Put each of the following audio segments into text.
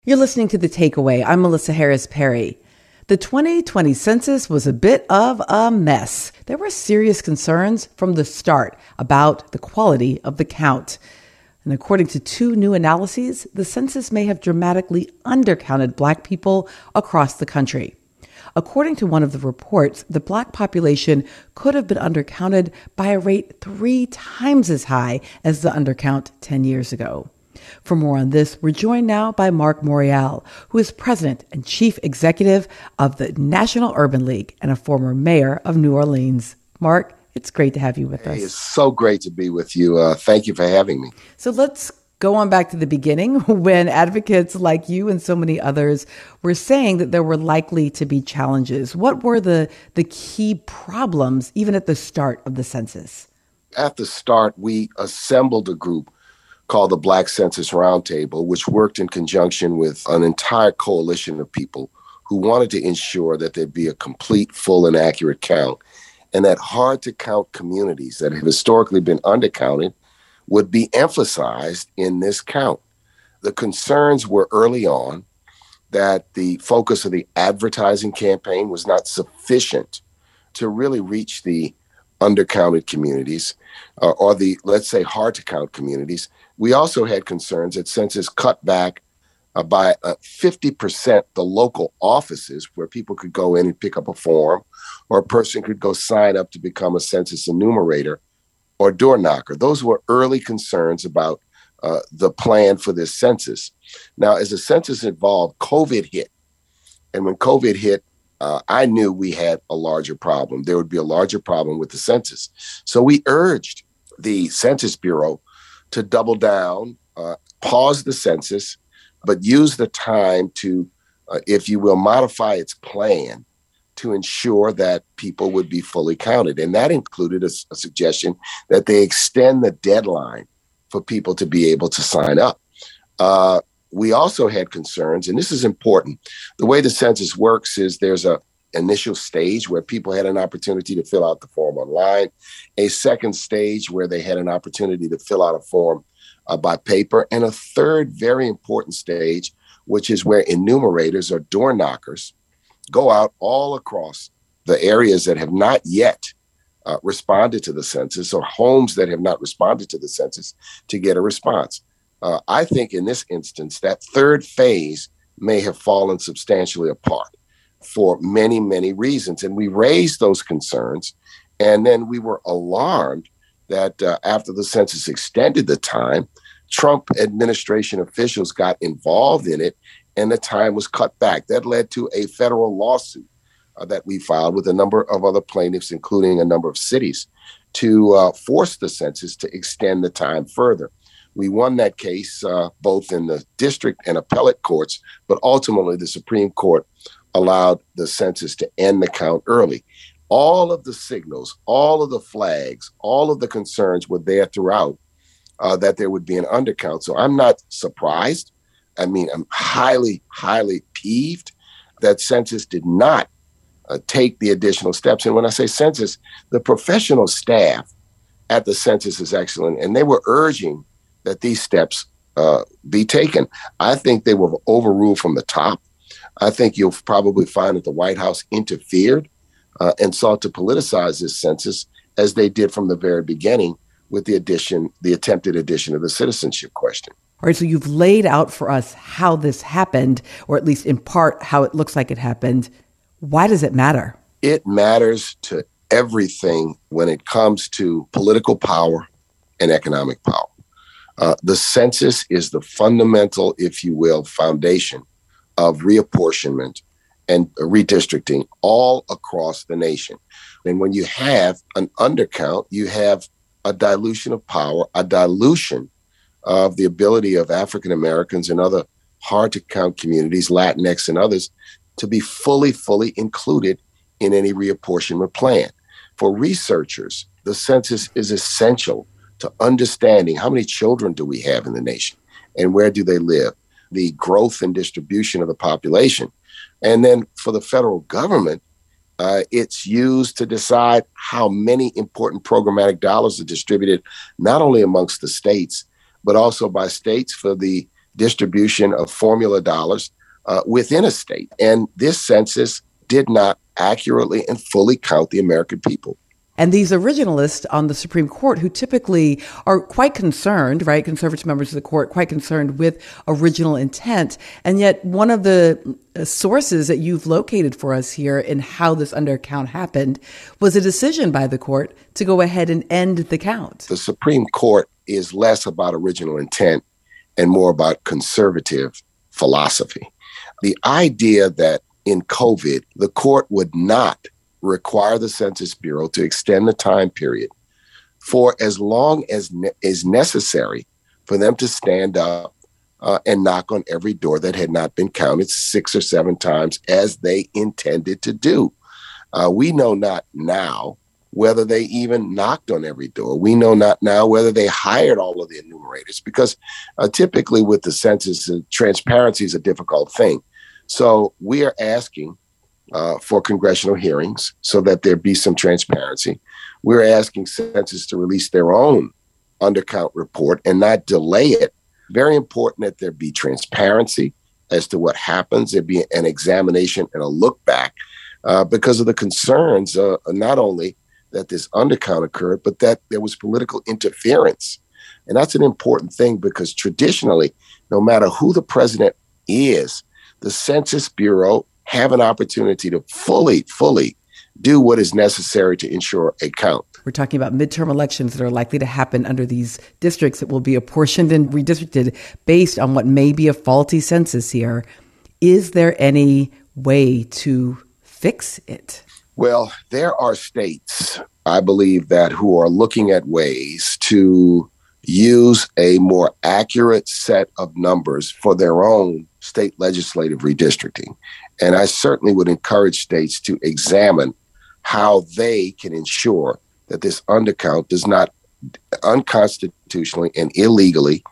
You're listening to The Takeaway. I'm Melissa Harris Perry. The 2020 census was a bit of a mess. There were serious concerns from the start about the quality of the count. And according to two new analyses, the census may have dramatically undercounted Black people across the country. According to one of the reports, the Black population could have been undercounted by a rate 3 times as high as the undercount 10 years ago. For more on this, we're joined now by Mark Morial, who is president and chief executive of the National Urban League and a former mayor of New Orleans. Mark, it's great to have you with us. It's so great to be with you. Thank you for having me. So let's go on back to the beginning when advocates like you and so many others were saying that there were likely to be challenges. What were the key problems, even at the start of the census? At the start, we assembled a group called the Black Census Roundtable, which worked in conjunction with an entire coalition of people who wanted to ensure that there'd be a complete, full, and accurate count, and that hard-to-count communities that have historically been undercounted would be emphasized in this count. The concerns were early on that the focus of the advertising campaign was not sufficient to really reach the undercounted communities or the, let's say, hard-to-count communities. We also had concerns that census cut back by 50% the local offices where people could go in and pick up a form, or a person could go sign up to become a census enumerator or door knocker. Those were early concerns about the plan for this census. Now, as the census evolved, COVID hit. And when COVID hit, I knew we had a larger problem. There would be a larger problem with the census. So we urged the Census Bureau to double down, pause the census, but use the time to, if you will, modify its plan to ensure that people would be fully counted. And that included a suggestion that they extend the deadline for people to be able to sign up. We also had concerns, and this is important. The way the census works is there's a initial stage where people had an opportunity to fill out the form online, a second stage where they had an opportunity to fill out a form by paper, and a third very important stage, which is where enumerators or door knockers go out all across the areas that have not yet responded to the census, or homes that have not responded to the census, to get a response. I think in this instance, that third phase may have fallen substantially apart for many, many reasons. And we raised those concerns. And then we were alarmed that after the census extended the time, Trump administration officials got involved in it and the time was cut back. That led to a federal lawsuit that we filed with a number of other plaintiffs, including a number of cities, to force the census to extend the time further. We won that case both in the district and appellate courts, but ultimately the Supreme Court allowed the census to end the count early. All of the signals, all of the flags, all of the concerns were there throughout that there would be an undercount. So I'm not surprised. I mean, I'm highly, highly peeved that census did not take the additional steps. And when I say census, the professional staff at the census is excellent, and they were urging that these steps be taken. I think they were overruled from the top. I think you'll probably find that the White House interfered and sought to politicize this census, as they did from the very beginning with the attempted addition of the citizenship question. All right, so you've laid out for us how this happened, or at least in part how it looks like it happened. Why does it matter? It matters to everything when it comes to political power and economic power. The census is the fundamental, if you will, foundation of reapportionment and redistricting all across the nation. And when you have an undercount, you have a dilution of power, a dilution of the ability of African Americans and other hard-to-count communities, Latinx and others, to be fully included in any reapportionment plan. For researchers, the census is essential to understanding how many children do we have in the nation and where do they live, the growth and distribution of the population. And then for the federal government, it's used to decide how many important programmatic dollars are distributed, not only amongst the states, but also by states for the distribution of formula dollars within a state. And this census did not accurately and fully count the American people. And these originalists on the Supreme Court, who typically are quite concerned, right, conservative members of the court, quite concerned with original intent. And yet one of the sources that you've located for us here in how this undercount happened was a decision by the court to go ahead and end the count. The Supreme Court is less about original intent and more about conservative philosophy. The idea that in COVID, the court would not require the Census Bureau to extend the time period for as long as is necessary for them to stand up and knock on every door that had not been counted 6 or 7 times as they intended to do. We know not now whether they even knocked on every door. We know not now whether they hired all of the enumerators, because typically with the census, transparency is a difficult thing. So we are asking for congressional hearings so that there be some transparency. We're asking Census to release their own undercount report and not delay it. Very important that there be transparency as to what happens. There be an examination and a look back because of the concerns, not only that this undercount occurred, but that there was political interference. And that's an important thing because traditionally, no matter who the president is, the Census Bureau have an opportunity to fully do what is necessary to ensure a count. We're talking about midterm elections that are likely to happen under these districts that will be apportioned and redistricted based on what may be a faulty census here. Is there any way to fix it? Well, there are states, I believe, that who are looking at ways to use a more accurate set of numbers for their own state legislative redistricting. And I certainly would encourage states to examine how they can ensure that this undercount does not unconstitutionally and illegally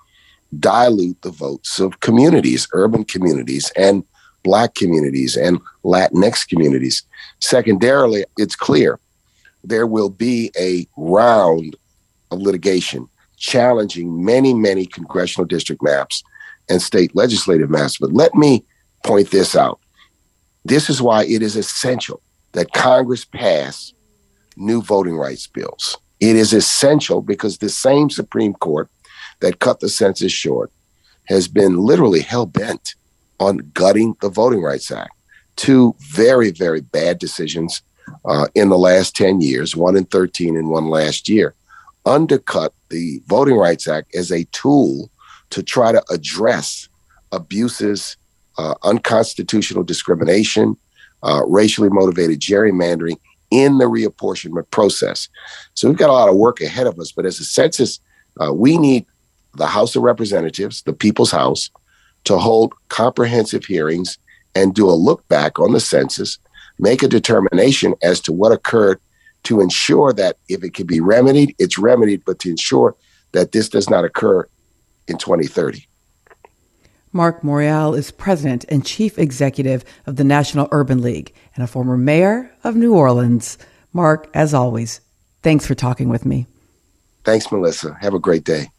dilute the votes of communities, urban communities, and Black communities and Latinx communities. Secondarily, it's clear there will be a round of litigation challenging many congressional district maps and state legislative maps. But let me point this out. This is why it is essential that Congress pass new voting rights bills. It is essential because the same Supreme Court that cut the census short has been literally hell-bent on gutting the Voting Rights Act. 2 very bad decisions in the last 10 years, one in 13 and one last year, undercut the Voting Rights Act as a tool to try to address abuses, unconstitutional discrimination, racially motivated gerrymandering in the reapportionment process. So we've got a lot of work ahead of us, but as a census, we need the House of Representatives, the People's House, to hold comprehensive hearings and do a look back on the census, make a determination as to what occurred to ensure that if it can be remedied, it's remedied, but to ensure that this does not occur in 2030. Mark Morial is president and chief executive of the National Urban League and a former mayor of New Orleans. Mark, as always, thanks for talking with me. Thanks, Melissa. Have a great day.